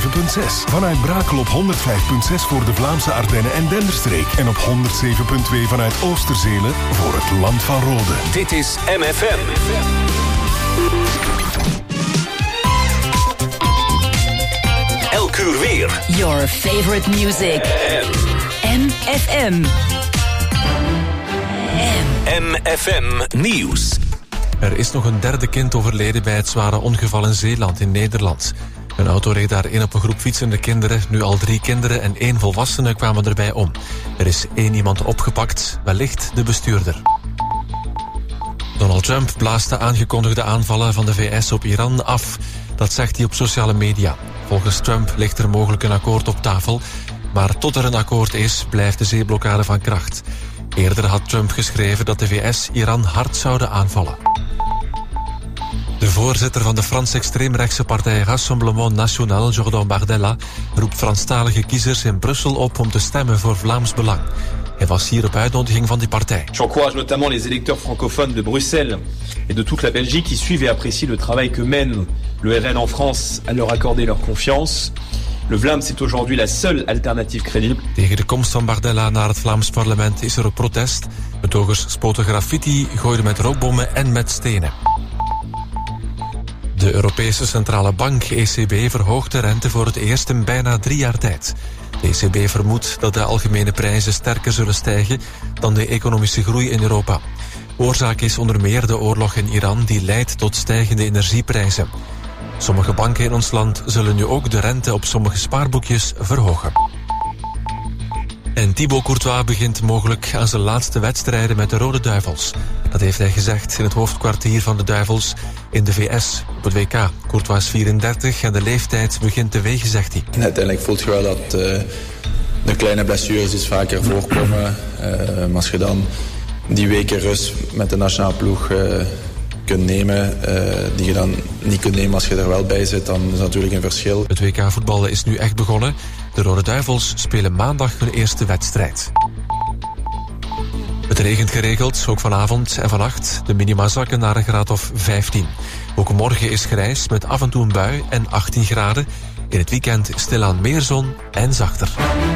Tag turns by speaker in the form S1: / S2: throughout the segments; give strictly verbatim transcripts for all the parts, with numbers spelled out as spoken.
S1: zeven komma zes. Vanuit Brakel op honderd vijf komma zes voor de Vlaamse Ardennen en Denderstreek. En op honderd zeven komma twee vanuit Oosterzelen voor het Land van Rode.
S2: Dit is M F M. Elk uur weer.
S3: Your favorite music. M F M.
S2: M F M Nieuws.
S4: Er is nog een derde kind overleden bij het zware ongeval in Zeeland in Nederland. Een auto reed daarin op een groep fietsende kinderen. Nu al drie kinderen en één volwassene kwamen erbij om. Er is één iemand opgepakt, wellicht de bestuurder. Donald Trump blaast de aangekondigde aanvallen van de V S op Iran af. Dat zegt hij op sociale media. Volgens Trump ligt er mogelijk een akkoord op tafel. Maar tot er een akkoord is, blijft de zeeblokkade van kracht. Eerder had Trump geschreven dat de V S Iran hard zouden aanvallen. De voorzitter van de Frans-extreemrechtse partij Rassemblement National, Jordan Bardella, roept Franstalige kiezers in Brussel op om te stemmen voor Vlaams Belang. Hij was hier op uitnodiging van die partij.
S5: J'encourage notamment les électeurs francophones de Bruxelles et de toute la Belgique qui suivent et apprécient le travail que mène le R N en France à leur accorder leur confiance. Le Vlaams est aujourd'hui la seule alternative crédible.
S4: Tegen de komst van Bardella naar het Vlaams parlement is er ook protest. Betogers spoten graffiti, gooiden met rookbommen en met stenen. De Europese Centrale Bank, E C B, verhoogt de rente voor het eerst in bijna drie jaar tijd. De E C B vermoedt dat de algemene prijzen sterker zullen stijgen dan de economische groei in Europa. Oorzaak is onder meer de oorlog in Iran die leidt tot stijgende energieprijzen. Sommige banken in ons land zullen nu ook de rente op sommige spaarboekjes verhogen. En Thibaut Courtois begint mogelijk aan zijn laatste wedstrijden met de Rode Duivels. Dat heeft hij gezegd in het hoofdkwartier van de Duivels in de V S op het W K. Courtois is vierendertig en de leeftijd begint te wegen, zegt hij.
S6: Uiteindelijk voelt je wel dat uh, de kleine blessures iets vaker voorkomen. Uh, maar als je dan die weken rust met de nationale ploeg uh, kunt nemen, uh, die je dan niet kunt nemen als je er wel bij zit, dan is dat natuurlijk een verschil.
S4: Het W K voetballen is nu echt begonnen. De Rode Duivels spelen maandag hun eerste wedstrijd. Het regent geregeld, ook vanavond en vannacht. De minima zakken naar een graad of vijftien. Ook morgen is grijs met af en toe een bui en achttien graden. In het weekend stilaan meer zon en zachter.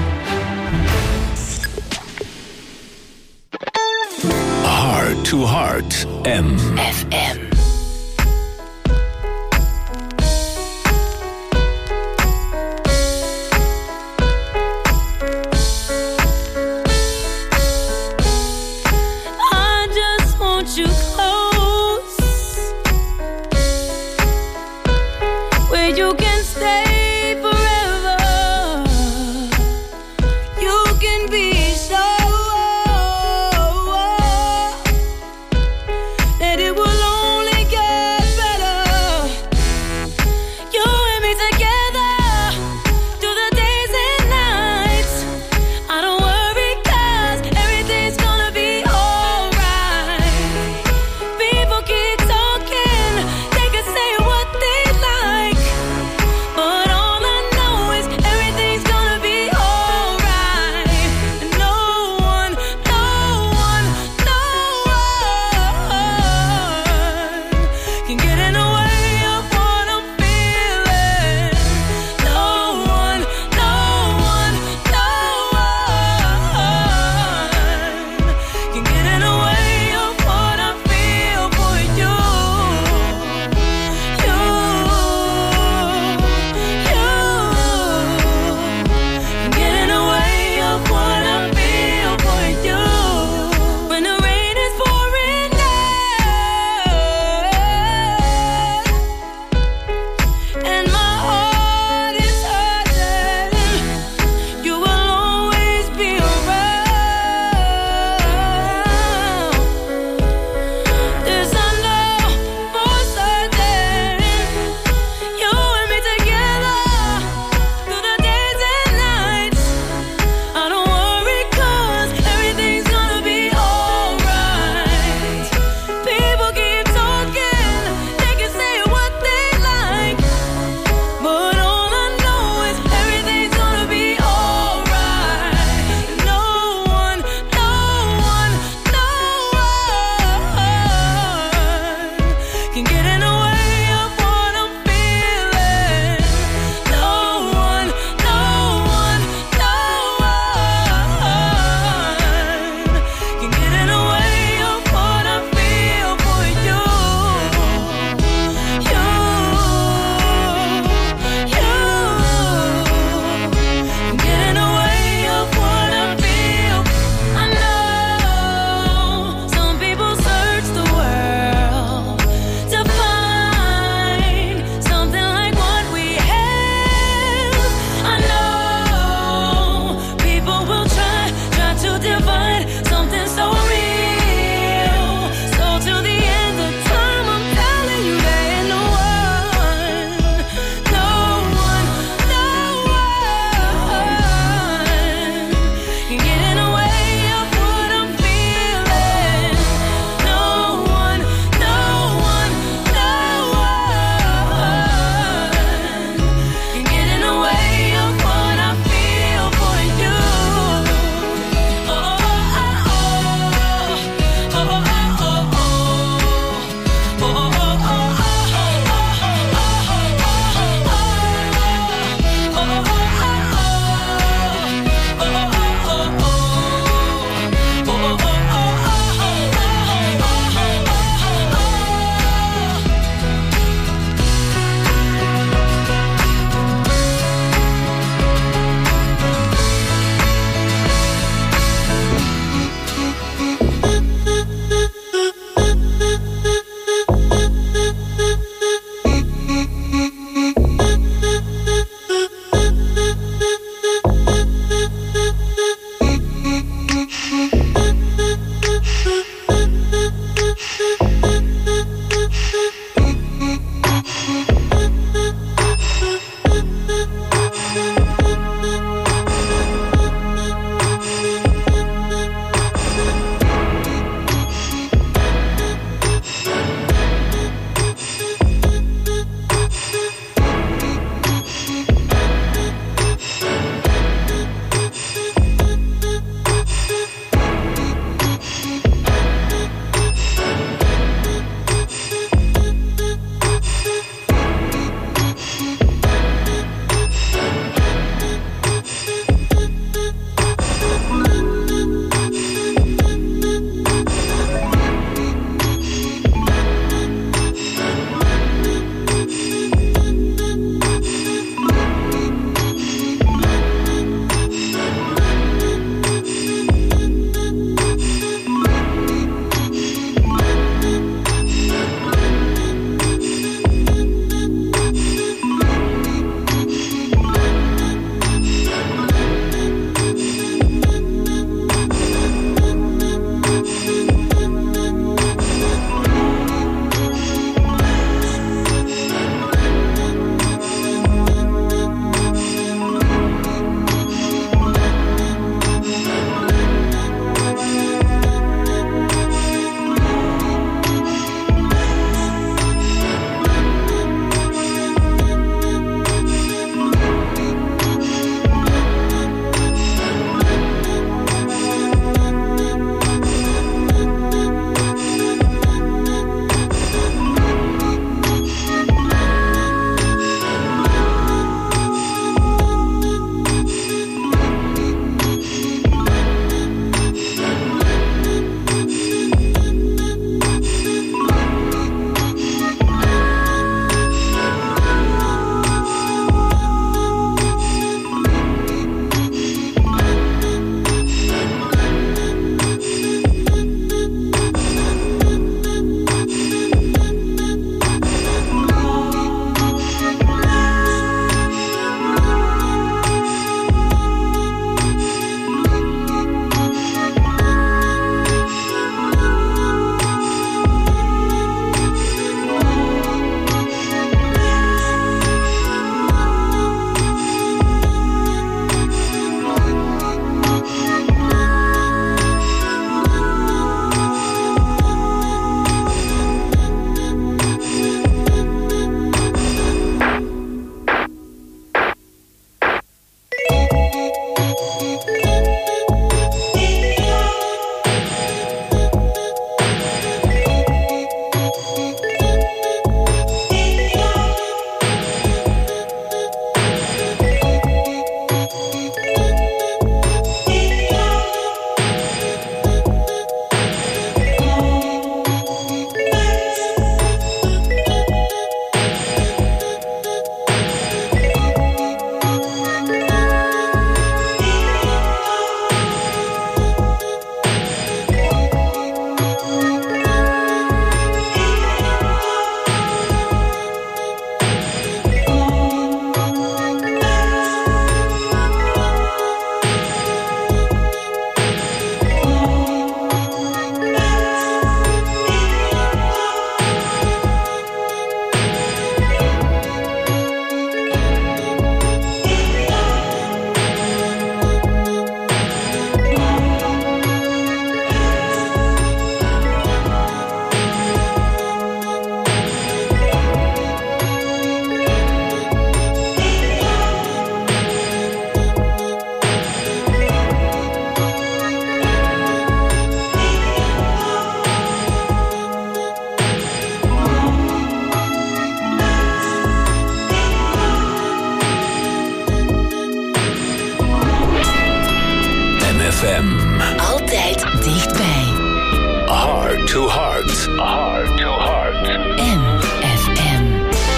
S2: Heart to Heart. M
S3: F M.
S7: You close where you can stay forever. You can be sure that it will only
S2: to Heart. Heart to Heart.
S3: M F M.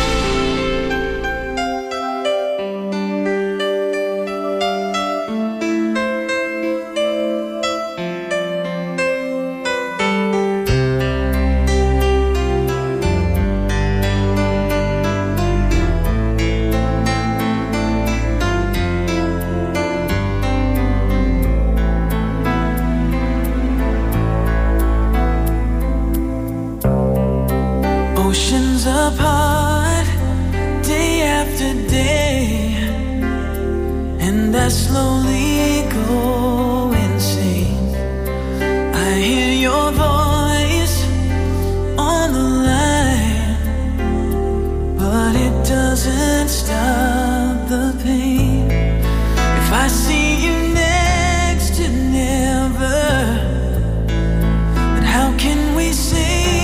S8: Oceans apart, day after day, and I slowly go insane. I hear your voice on the line, but it doesn't stop the pain. If I see you next to never, then how can we say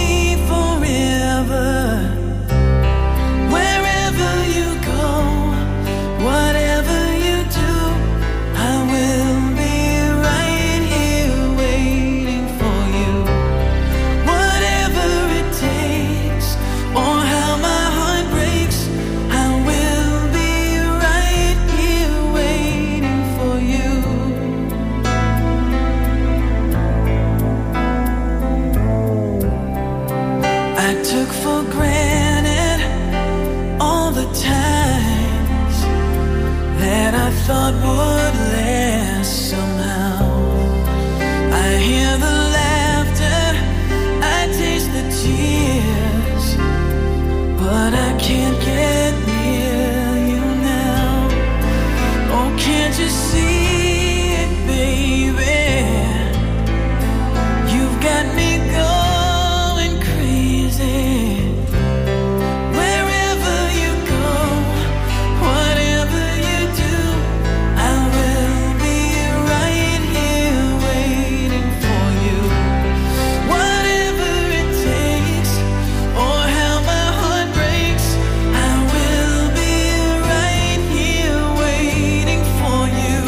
S8: thought would last somehow. I hear the laughter, I taste the tears, but I can't get near you now. Oh, can't you see it, baby? You've got me going crazy. Wherever you go, whatever you do, I will be right here waiting for you. Whatever it takes, or how my heart breaks, I will be right here waiting for you.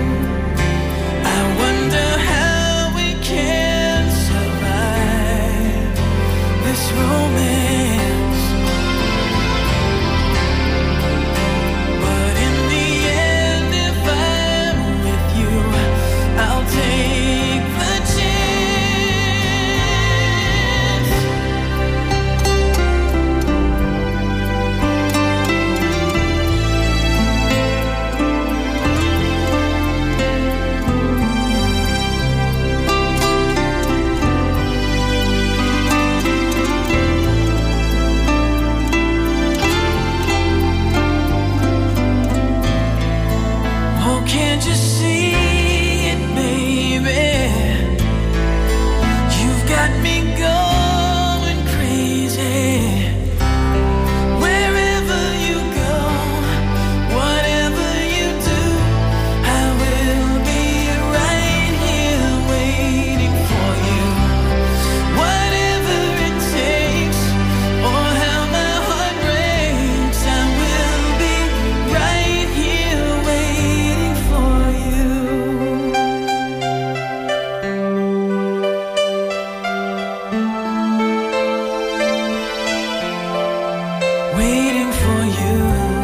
S8: I wonder how we can survive this romance, but in the end, if I'm with you, I'll take the chance. Oh, can't you see it, baby? You've got me going crazy. Wherever you go, whatever you do, I will be right here waiting for you. Whatever it takes, or how my heart breaks, I will be right here waiting for you. Waiting for you.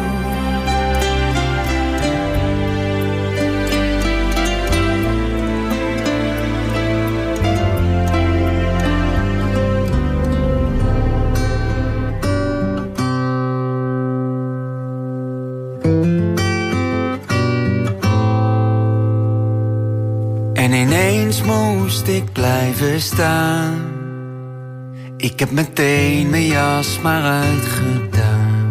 S9: En ineens moest ik blijven staan. Ik heb meteen mijn jas maar uitgedaan.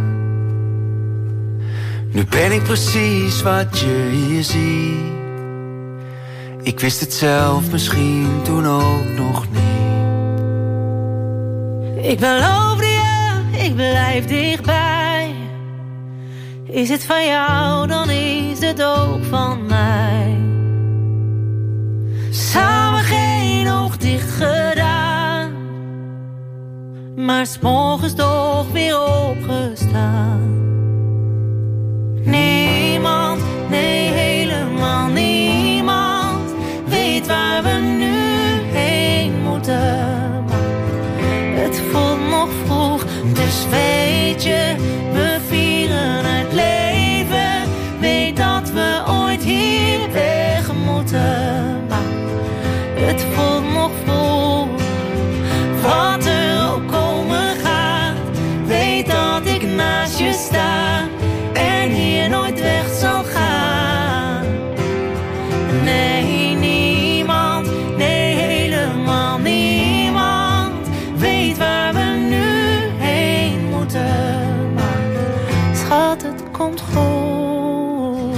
S9: Nu ben ik precies wat je hier ziet. Ik wist het zelf misschien toen ook nog niet.
S7: Ik beloofde je, ik blijf dichtbij. Is het van jou, dan is het ook van mij. Samen geen oog dicht gedaan, maar 's morgens toch weer opgestaan. Niemand, nee helemaal niemand, weet waar we nu heen moeten. Maar Dus weet je, we vieren het leven. Weet dat we ooit hier weg moeten. Maar het voelt nog vol. Wat er ook komen gaat. Weet dat ik naast je sta. En hier nooit weg zal gaan. Nee, niemand. Nee, helemaal niemand. Weet waar we nu heen moeten. Maar schat, het komt goed.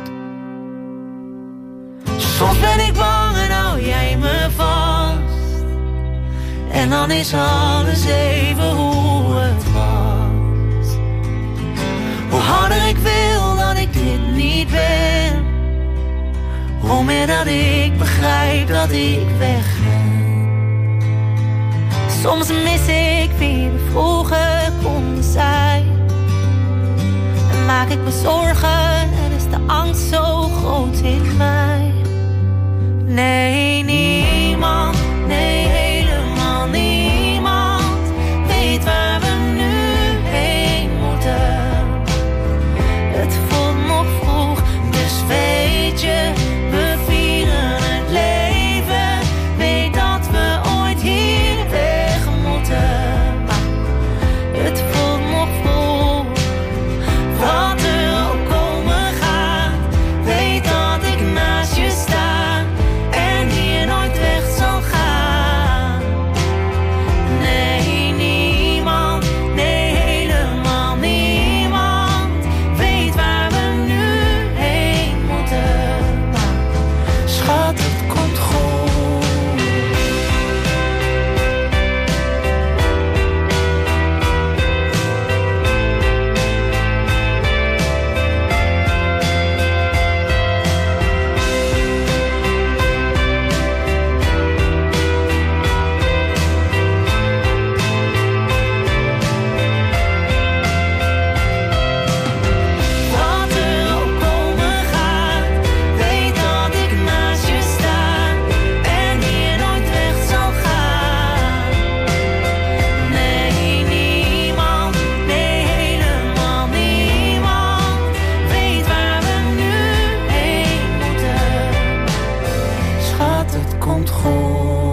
S7: Soms ben ik bang en hou jij me vast. En dan is alles even hoe het was. Hoe harder ik wil dat ik dit niet ben. Hoe meer dat ik begrijp dat ik wegren. Soms mis ik wie we vroeger konden zijn. En maak ik me zorgen en is de angst zo groot in mij. Nee, niemand, nee, helemaal niemand weet waar we nu heen moeten. Het voelt nog vroeg, dus weet je, we vieren het leven. Weet dat we ooit hier weg moeten. Maar het voelt nog vroeg, wat er ook komen gaat. Weet dat ik naast je sta en hier nooit weg zal gaan. Nee, niemand, nee, helemaal niemand weet waar we nu heen moeten. Maar schat, het komt goed. Wat er ook komen gaat, weet dat ik naast je sta en hier nooit weg zal gaan. Nee, niemand, nee, helemaal niemand weet waar we nu heen moeten. Schat, het komt goed.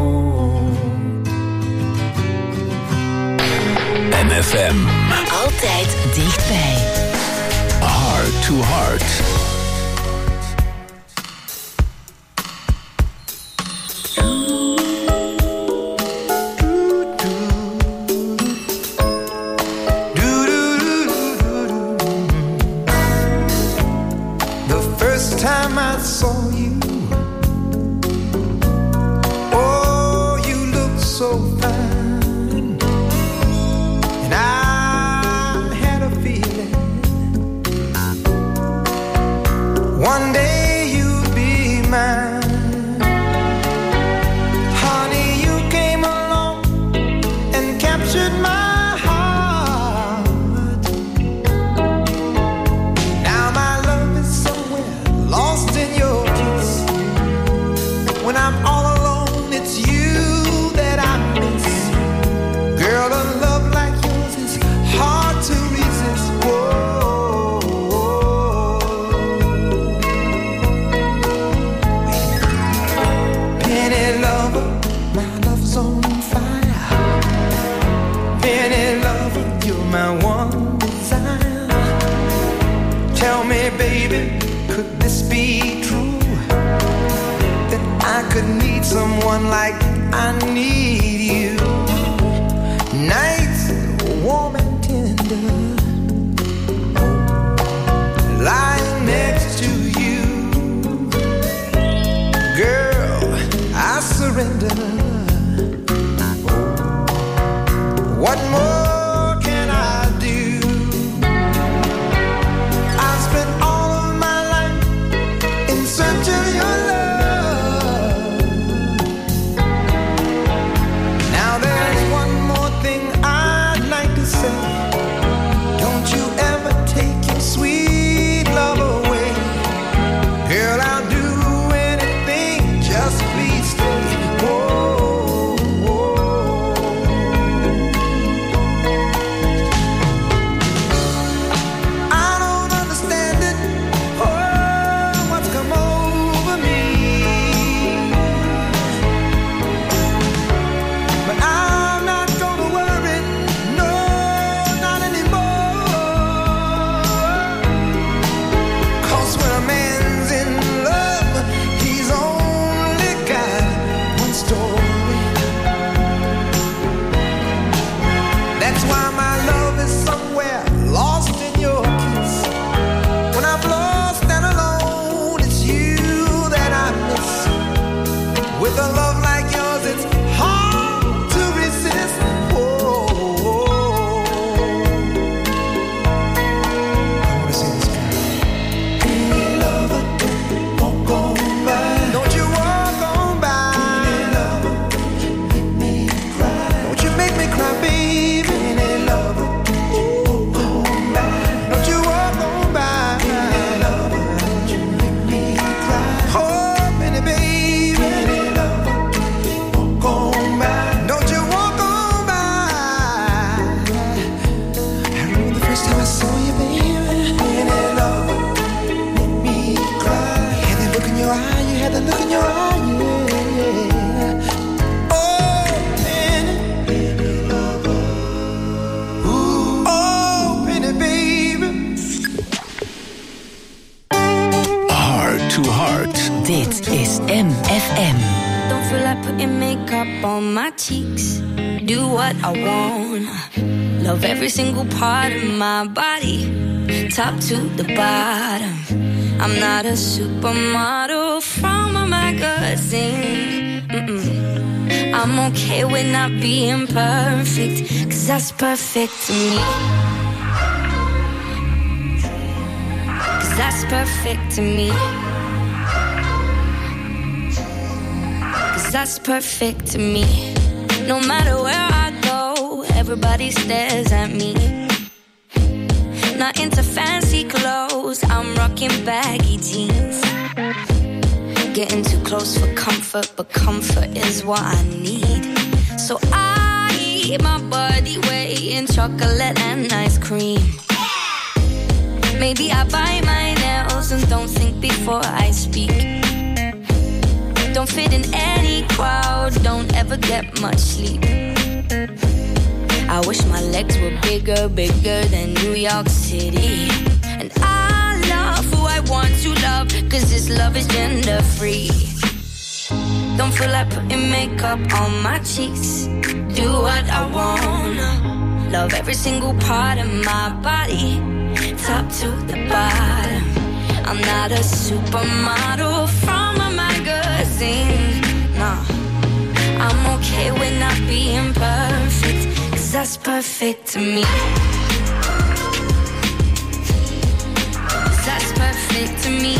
S2: M F M.
S3: Altijd dichtbij.
S2: Heart to Heart.
S9: The first time I saw you, oh, you looked so fine, and I had a feeling one day you'd be mine. Honey, you came along and captured my heart. Now my love is somewhere lost in your kiss. When I'm all alone, it's you that I miss. Girl, a love like yours is hard to resist. Whoa, penny lover, my love's on fire. Penny lover, you're my one desire. Tell me, baby, could this be true? That I could need someone like I need you. Nights warm and tender, lying next to you. Girl, I surrender. What more can I do? I spent all of my life in search of your love. Now look in your eye, yeah. Oh, Penny, Penny lover. Ooh, oh, Penny, baby.
S2: Heart to Heart.
S3: Dit is M F M.
S10: Don't feel like putting makeup on my cheeks. Do what I want. Love every single part of my body, top to the bottom. I'm not a supermodel from a magazine. Mm-mm. I'm okay with not being perfect, 'cause that's perfect to me. 'Cause that's perfect to me. 'Cause that's perfect to me. No matter where I go, everybody stares at me. Not into fancy clothes, I'm rocking baggy jeans. Getting too close for comfort, but comfort is what I need. So I eat my body weight in chocolate and ice cream. Maybe I bite my nails and don't think before I speak. Don't fit in any crowd, don't ever get much sleep. I wish my legs were bigger, bigger than New York City. And I love who I want to love, 'cause this love is gender free. Don't feel like putting makeup on my cheeks. Do what I wanna. Love every single part of my body, top to the bottom. I'm not a supermodel from a magazine. Nah, I'm okay with not being perfect, 'cause that's perfect to me. 'Cause that's perfect to me.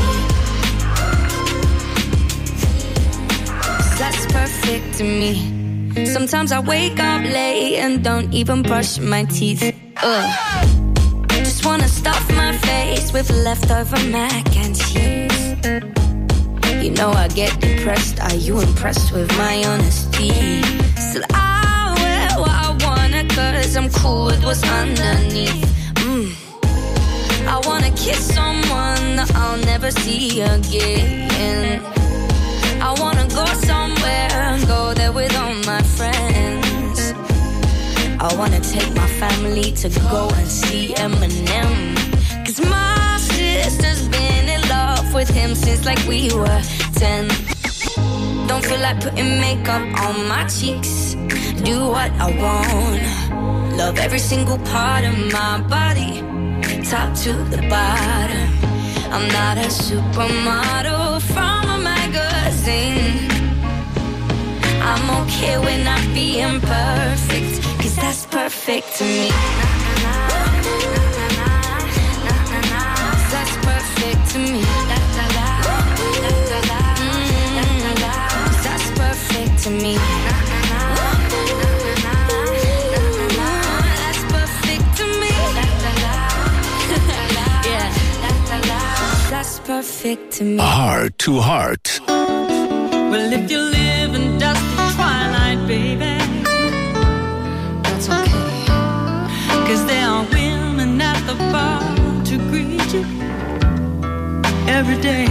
S10: 'Cause that's perfect to me. Sometimes I wake up late and don't even brush my teeth. Ugh. Just wanna stuff my face with leftover mac and cheese. You know I get depressed, are you impressed with my honesty? Still I wear what I wanna, 'cause I'm cool with what's underneath. mm. I wanna kiss someone that I'll never see again. I wanna go somewhere, go there with all my friends. I wanna take my family to go and see Eminem, 'cause my sister's been in love with him since like we were ten. Don't feel like putting makeup on my cheeks. Do what I want. Love every single part of my body, top to the bottom. I'm not a supermodel from a magazine. I'm okay with not being perfect, 'cause that's perfect to me. That's perfect to me. Mm, that's perfect to me. That's perfect to me. Yeah, that's perfect to me.
S2: Heart to Heart.
S8: Well, if you live in dusty twilight, baby,
S10: that's okay.
S8: 'Cause there are women at the bar to greet you every day.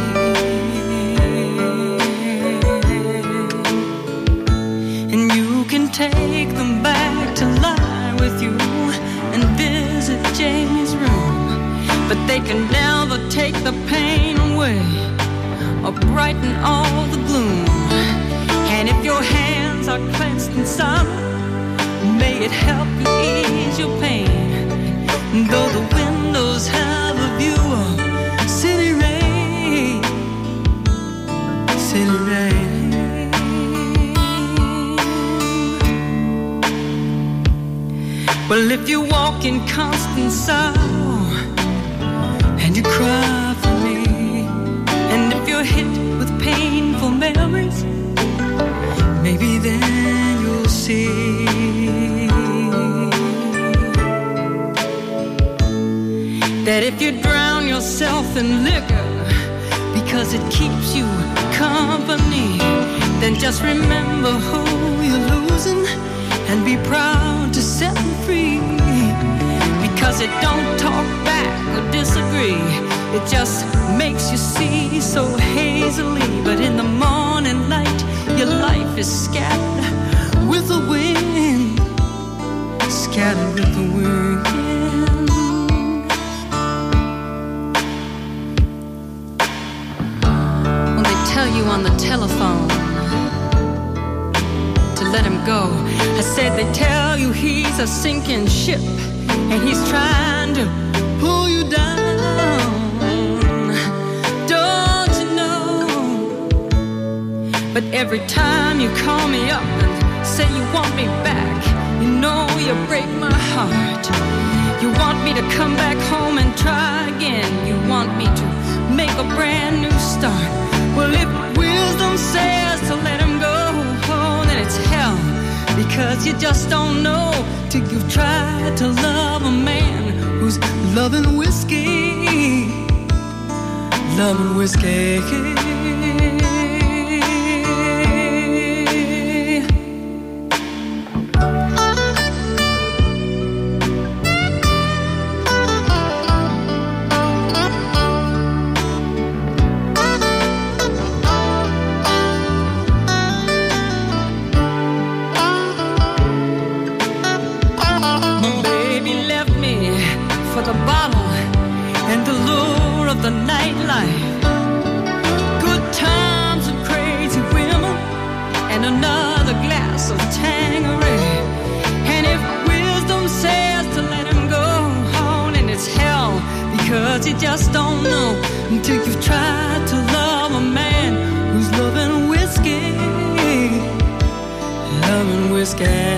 S8: And you can take them back to lie with you and visit Jamie's room. But they can never take the pain away or brighten all the gloom. And if your hands are clenched in sorrow, may it help you ease your pain. Though the windows have a view of city rain, city rain. Well, if you walk in constant sorrow and you cry for me, and if you're hit with painful memories, maybe then you'll see that if you drown yourself in liquor because it keeps you company, then just remember who you're losing and be proud to set them free. Because it don't talk back or disagree, it just makes you see so hazily. But in
S11: is scattered with the wind, scattered with the wind. When they tell you on the telephone to let him go, I said they tell you he's a sinking ship and he's trying to pull you down. Don't you know? But every time you call me up and say you want me back, you know you break my heart. You want me to come back home and try again. You want me to make a brand new start. Well, if wisdom says to let him go, oh, then it's hell. Because you just don't know till you've tried to love a man who's loving whiskey, loving whiskey. The nightlife, good times and crazy women, and another glass of Tanqueray. And if wisdom says to let him go on, and it's hell, because you just don't know until you've tried to love a man who's loving whiskey, loving whiskey.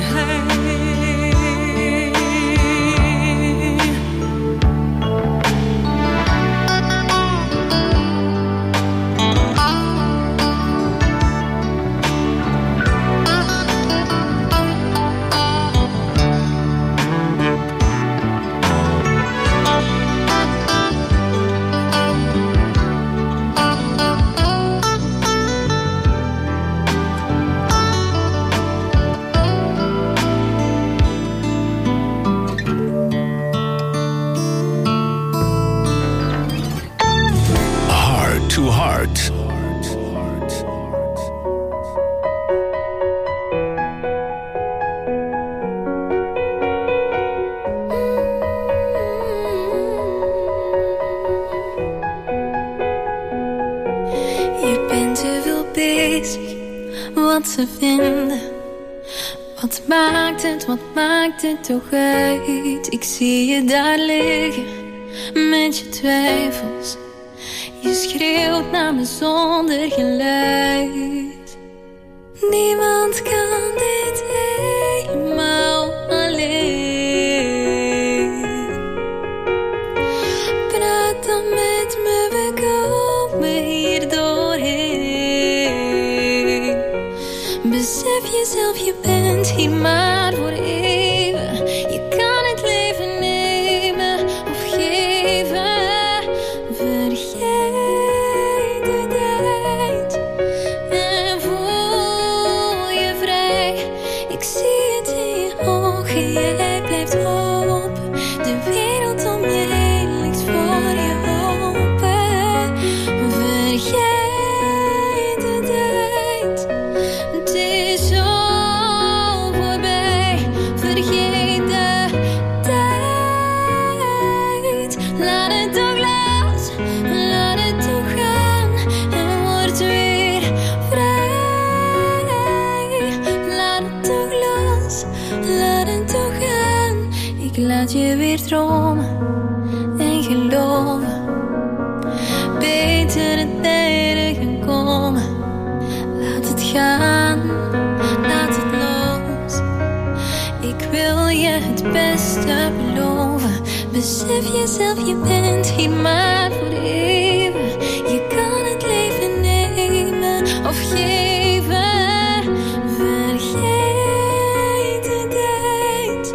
S12: Te vinden. Wat maakt het, wat maakt het toch uit? Ik zie je daar liggen met je twijfels. Je schreeuwt naar me zonder geluid. Niemand kan dit eenmaal alleen. Praat dan met me, we komen hier doorheen. Besef jezelf, je bent hier maar voor even. Je kan het leven nemen of geven. Vergeet de tijd en voel je vrij. Ik zie het in je ogen, jij blijft open. De wereld om je heen ligt voor je open. Vergeet. Laat je weer dromen en geloven. Betere tijden gaan komen. Laat het gaan, laat het los. Ik wil je het beste beloven. Besef jezelf, je bent hier maar voor even. Je kan het leven nemen of geven. Vergeet de tijd.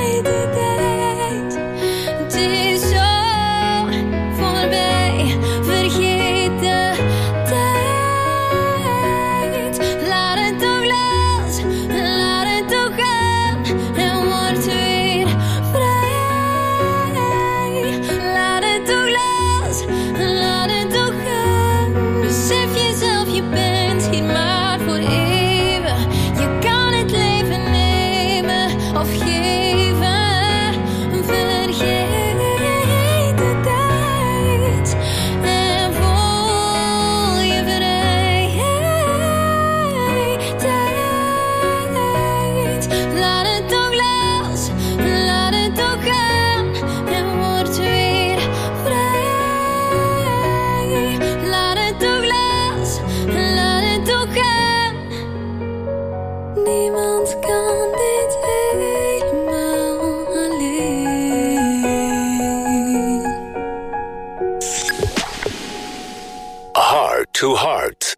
S12: Vergeet
S2: Heart to Heart.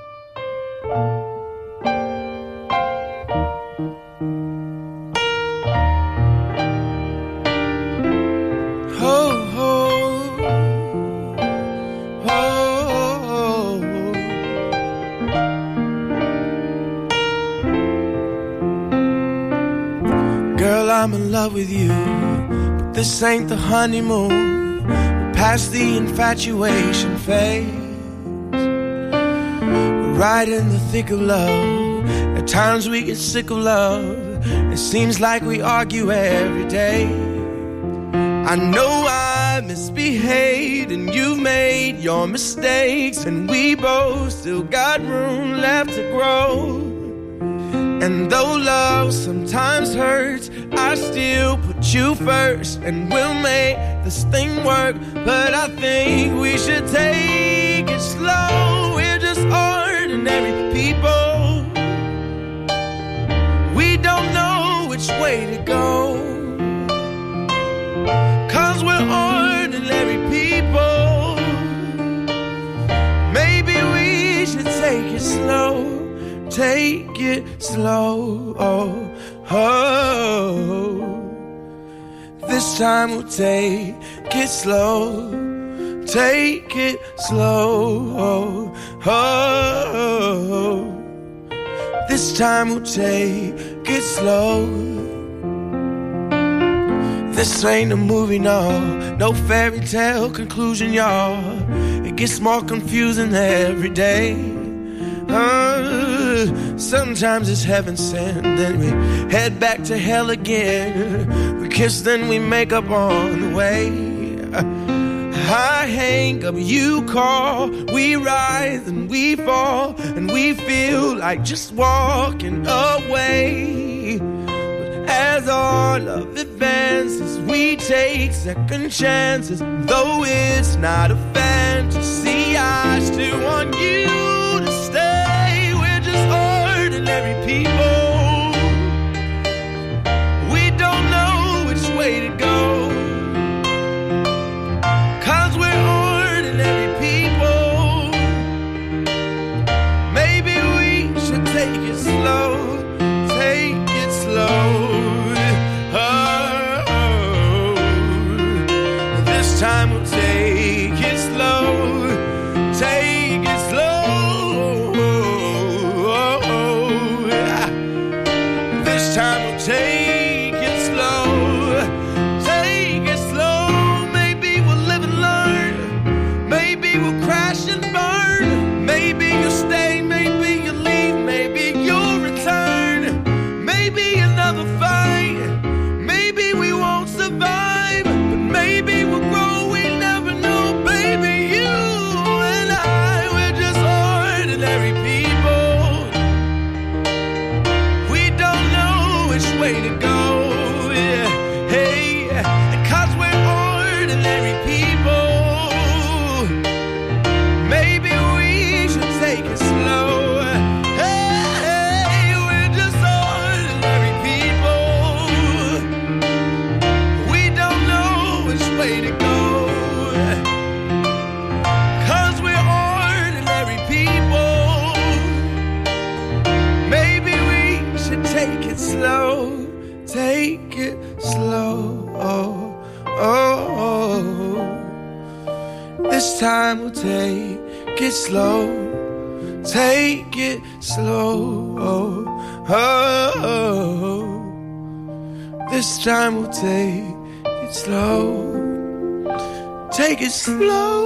S13: I'm in love with you, but this ain't the honeymoon. We're past the infatuation phase. We're right in the thick of love. At times we get sick of love. It seems like we argue every day. I know I misbehaved and you've made your mistakes, and we both still got room left to grow. And though love sometimes hurts, I still put you first, and we'll make this thing work. But I think we should take it slow. We're just ordinary people. We don't know which way to go, 'cause we're ordinary people. Maybe we should take it slow. Take it slow, oh, oh. This time we'll take it slow. Take it slow, oh, oh. This time we'll take it slow. This ain't a movie, no, no fairy tale conclusion, y'all. It gets more confusing every day. Uh, sometimes it's heaven sent, then we head back to hell again. We kiss, then we make up on the way. I hang up, you call, we rise and we fall, and we feel like just walking away. But as our love advances, we take second chances. Though it's not a fantasy, I still want you to stay. We're just ordinary people. We don't know which way to go, 'cause we're ordinary people. Maybe we should take it slow. Take it slow. Oh, this time we'll take it slow. Take it slow. This time we'll take it slow. Take it slow. Maybe we'll live and learn. Maybe we'll crash and burn. Maybe you'll stay, maybe you'll leave, maybe you'll return. Maybe another fight. Maybe we won't survive, but maybe we'll grow. We never know, baby. You and I, we're just ordinary people. We don't know which way to go, yeah. Hey, 'cause we're ordinary people. Maybe we should take it slow. Hey, we're just ordinary people. We don't know which way to go, 'cause we're ordinary people. Maybe we should take it slow. Take it slow, oh, oh, oh. This time we'll take it slow. Take it slow, oh, oh, oh. This time we'll take it slow. Take it slow,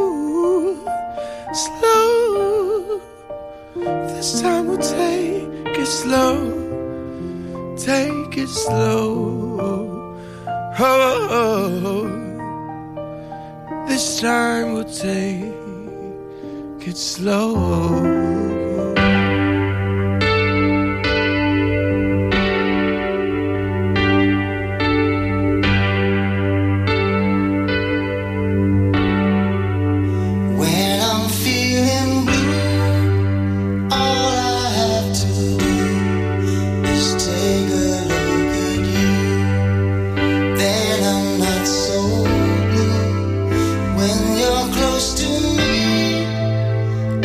S13: slow. This time we'll take it slow. Take it slow, oh, oh. This time we'll take it slow.
S14: When you're close to me,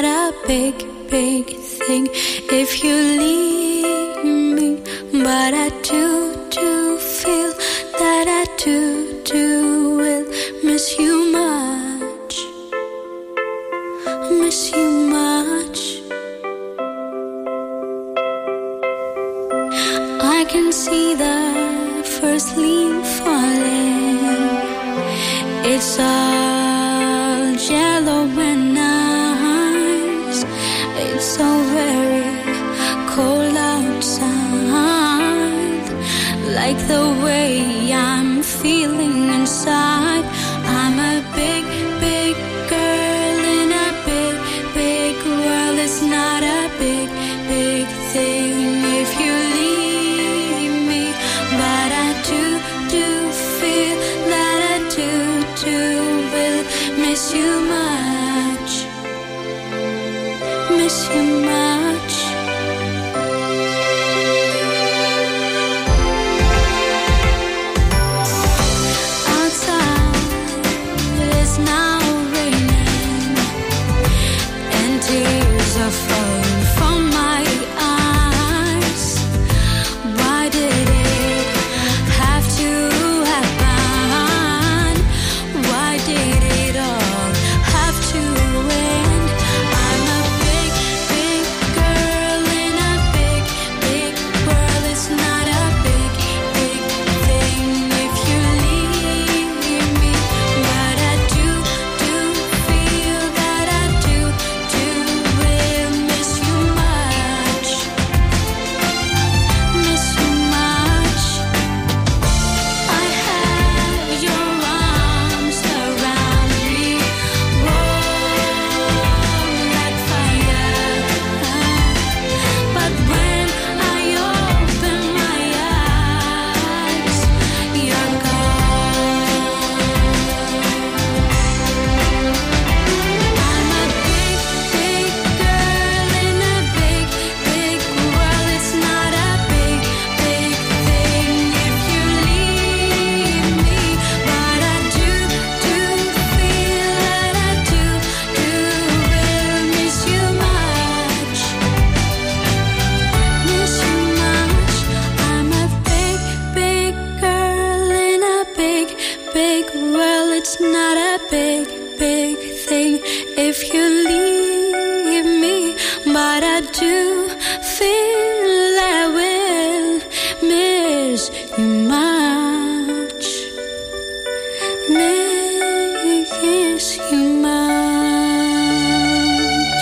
S12: not a big, big thing if you leave me. But I do, do feel that I do, do will miss you much, miss you much. I can see the first leaf falling. It's all yellow and nice. It's so very cold outside, like the way I'm feeling inside. I'm a big, big girl in a big, big world. It's not a big, big thing if you leave me. But I do, do feel that I do, do will miss you much, miss you much. Outside it's now raining and tears are falling from my eyes. Why did it have to happen? Why did it all have to end? I'm a big, big girl in a big, big world. It's not a big, big thing if you leave me. But I do, do feel that I do, do will miss you much, miss you much. I have your arms around me, warm like fire. But when I open my eyes, you're gone. I'm a big, big girl in a big, big world. It's not a big, big thing if you leave me. But I do, do feel that I do, do will miss you much, miss you much. I'm a big, big girl in a big, big world. It's not a big, big thing if you leave me. But I do feel I will miss you much, miss you much.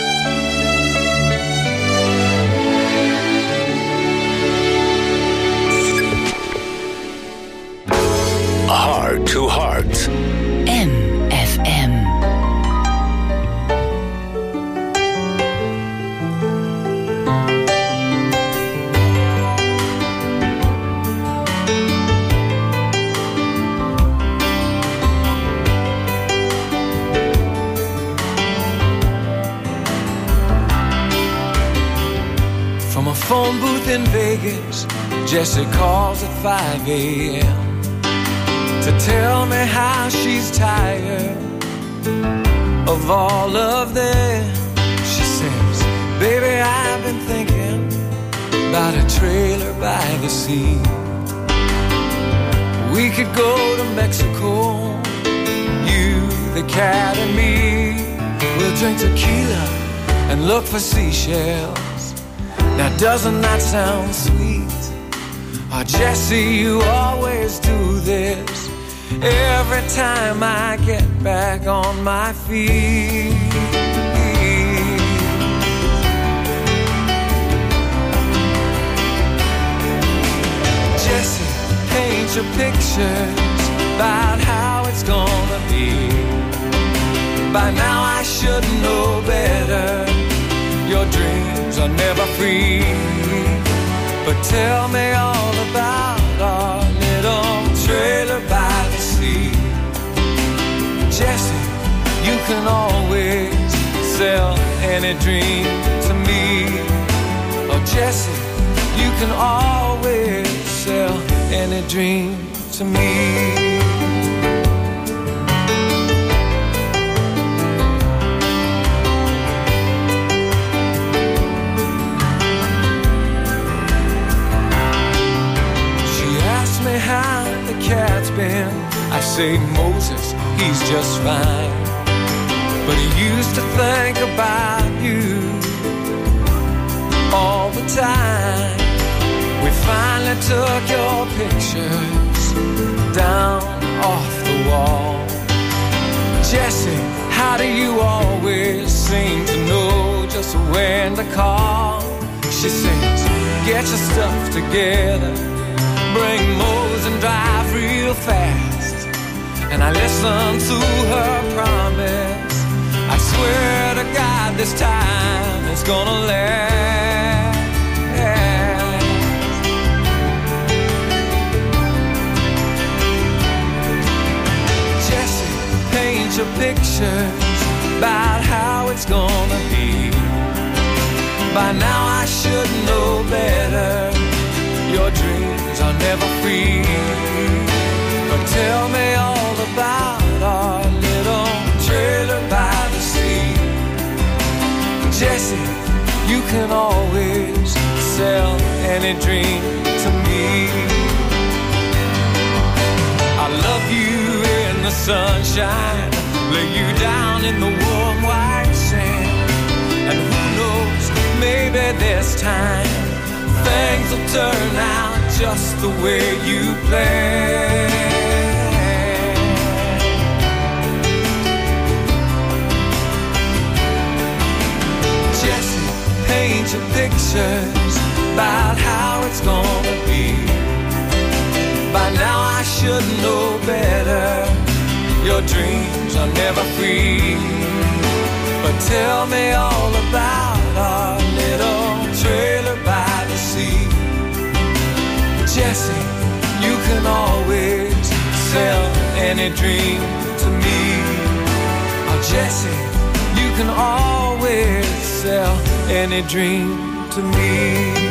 S2: Heart to Heart.
S3: M F M.
S9: From a phone booth in Vegas, Jessie calls at five a.m. to tell me how she's tired of all of them. She says, baby, I've been thinking about a trailer by the sea. We could go to Mexico, you, the cat, and me. We'll drink tequila and look for seashells. Now doesn't that sound sweet? Oh, Jessie, you always do this every time I get back on my feet. Jessie, paint your pictures about how it's gonna be. By now I should know better. Your dreams are never free. But tell me all about our little trailer by the sea. Jessie, you can always sell any dream to me. Oh, Jessie, you can always sell any dream to me.
S14: say Moses, he's just fine. But he used to think about you all the time. We finally took your pictures down off the wall. Jessie, how do you always seem to know just when to call? She says, get your stuff together, bring Mose and drive real fast. And I listen to her promise. I swear to God this time it's gonna last. Jessie, paint your pictures about how it's gonna be. By now I should know better. Your dreams are never free. But tell me all about our little trailer by the sea. Jessie, you can always sell any dream to me. I love you in the sunshine, lay you down in the warm white sand. And who knows, maybe this time things will turn out just the way you planned. Jessie, paint your pictures about how it's gonna be. By now I should know better. Your dreams are never free. But tell me all about our little trailer by the sea. Jessie, you can always sell any dream to me. Oh, Jessie, you can always sell any dream to me.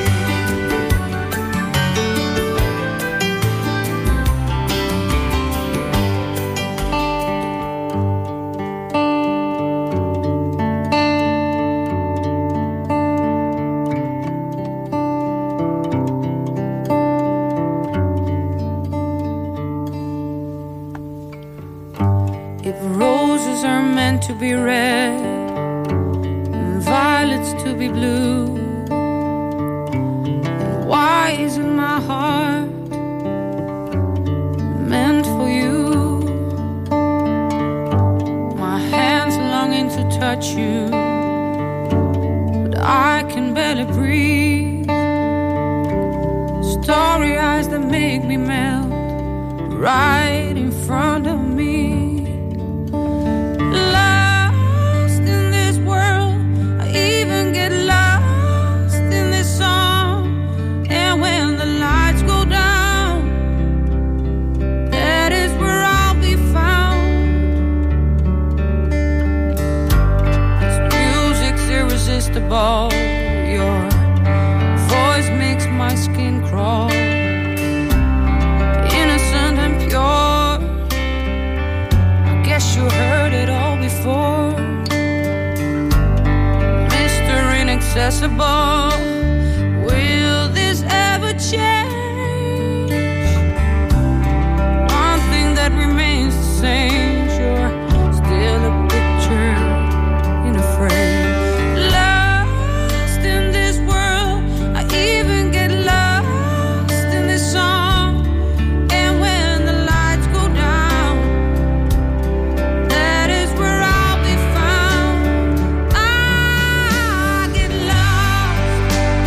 S11: To be red and violets to be blue, and why isn't my heart meant for you? My hands longing to touch you, but I can barely breathe. Starry eyes that make me melt right in front of me. Your voice makes my skin crawl. Innocent and pure, I guess you heard it all before. Mister Inaccessible, will this ever change? One thing that remains the same, you're still a picture in a frame.
S12: Lost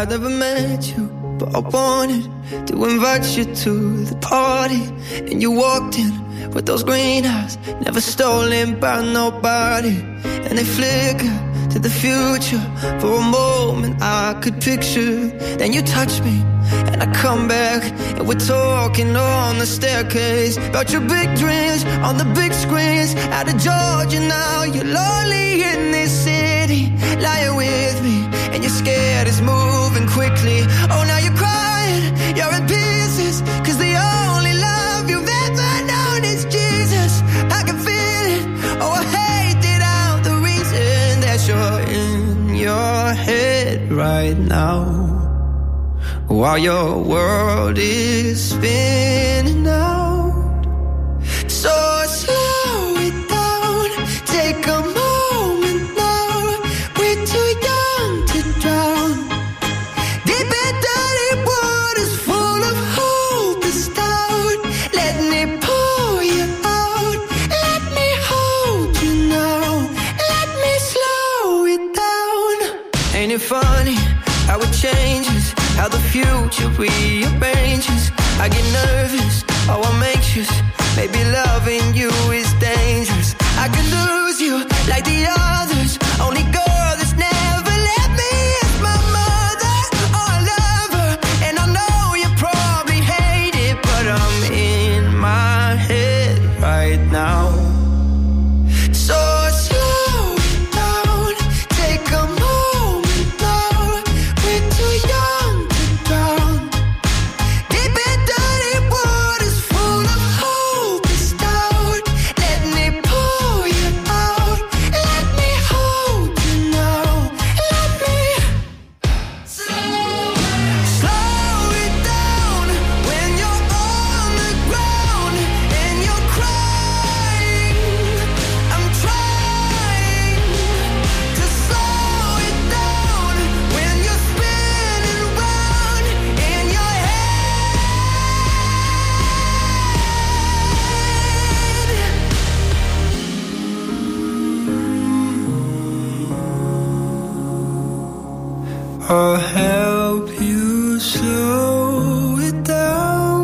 S9: I'd never met you, but I wanted to invite you to the party. And you walked in with those green eyes, never stolen by nobody. And they flicker to the future. For a moment I could picture. Then you touch me and I come back, and we're talking on the staircase about your big dreams on the big screens. Out of Georgia now, you're lonely in this city, lying with me, and you're scared it's moving quickly. Oh, now you're crying, you're in pieces, cause the only love you've ever known is Jesus. I can feel it, oh I hate it out, the reason that you're in your head right now, while your world is spinning out. So slow it down, take a moment now. We're too young to drown. Deep and dirty waters full of hope is down. Let me pull you out. Let me hold you now. Let me slow it down. Ain't it funny how it changes, how the future rearranges? I get nervous, oh I'm anxious. Maybe loving you is dangerous. I could lose you like the others. Only girl that's never let me is my mother or a lover. And I know you probably hate it, but I'm in my head right now. So slow it down, take a moment now. We're too young to drown. Deep and dirty waters full of hope is down. Let me pull you out. Let me hold you now. Let me slow, slow it down. When you're on the ground and you're crying, I'm trying to slow it down. When you're spinning round in your head, I'll help you slow it down.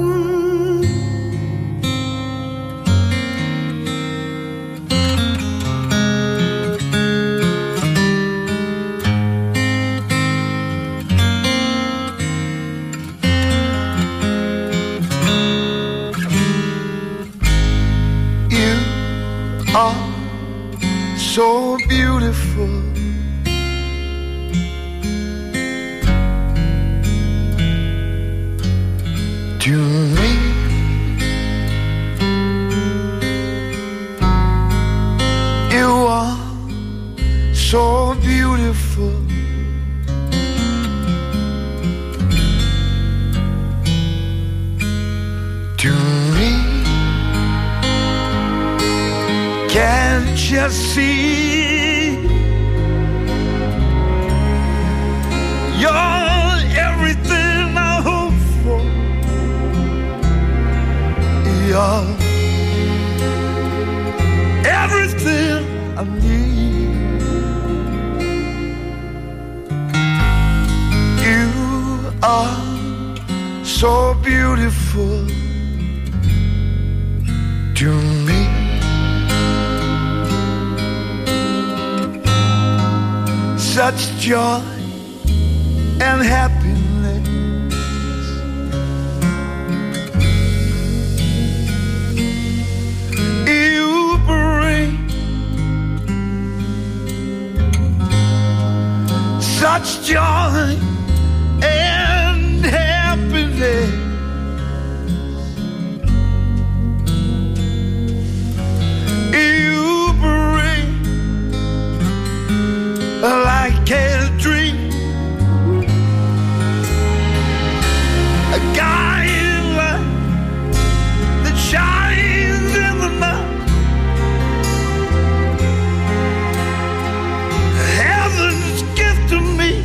S15: You are so beautiful. To me, you are so beautiful. To me, can't you see? You're everything I hope for. You're everything I need. You are so beautiful to me. Such joy and happiness. You bring such joy and happiness. You bring like a dream, a guiding light that shines in the night. Heaven's gift to me.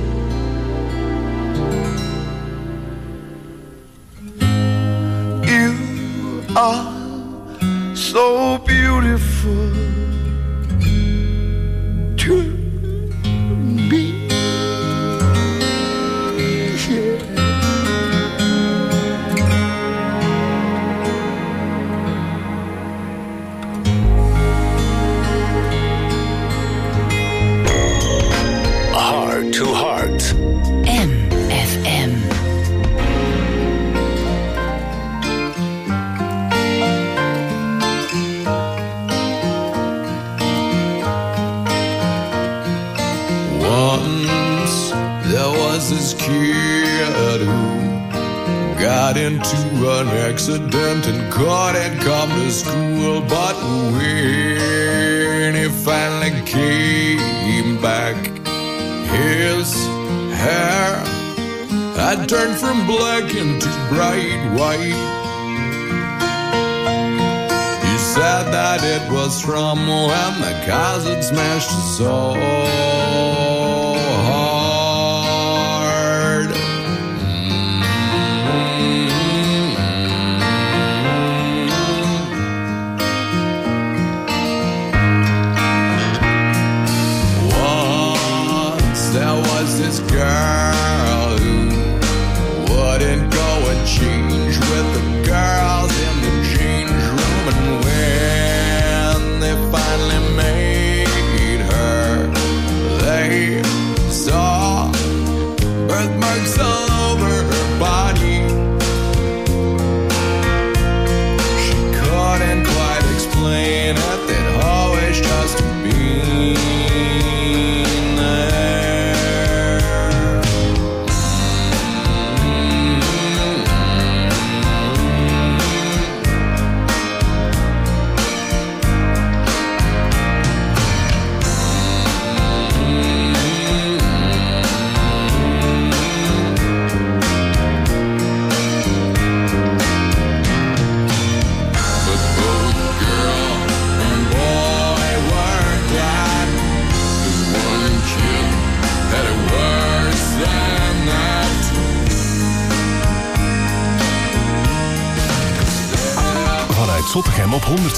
S15: You are so beautiful to me.
S16: an accident and couldn't come to school. But when he finally came back, his hair had turned from black into bright white. He said that it was from when the cars had smashed his soul. This girl who wouldn't go and change with the girls in the change room, and when they finally made her, they saw birthmarks all over her body. She couldn't quite explain it, they'd always just been there.
S1: Zottegem op honderd.